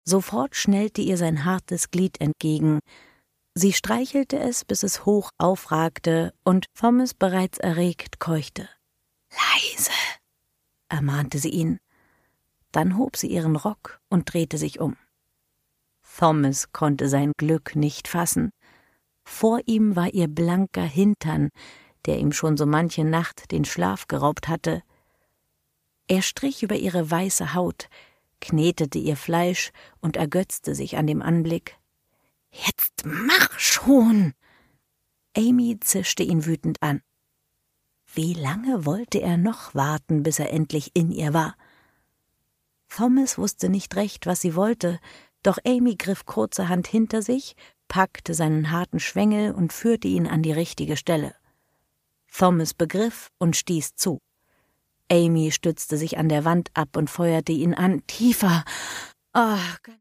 Sofort schnellte ihr sein hartes Glied entgegen. Sie streichelte es, bis es hoch aufragte und Thomas bereits erregt keuchte. »Leise«, ermahnte sie ihn. Dann hob sie ihren Rock und drehte sich um. Thomas konnte sein Glück nicht fassen. Vor ihm war ihr blanker Hintern, der ihm schon so manche Nacht den Schlaf geraubt hatte. Er strich über ihre weiße Haut, knetete ihr Fleisch und ergötzte sich an dem Anblick. »Jetzt mach schon!« Amy zischte ihn wütend an. Wie lange wollte er noch warten, bis er endlich in ihr war? Thomas wusste nicht recht, was sie wollte, doch Amy griff kurzerhand hinter sich, packte seinen harten Schwengel und führte ihn an die richtige Stelle. Thomas begriff und stieß zu. Amy stützte sich an der Wand ab und feuerte ihn an. »Tiefer! Oh,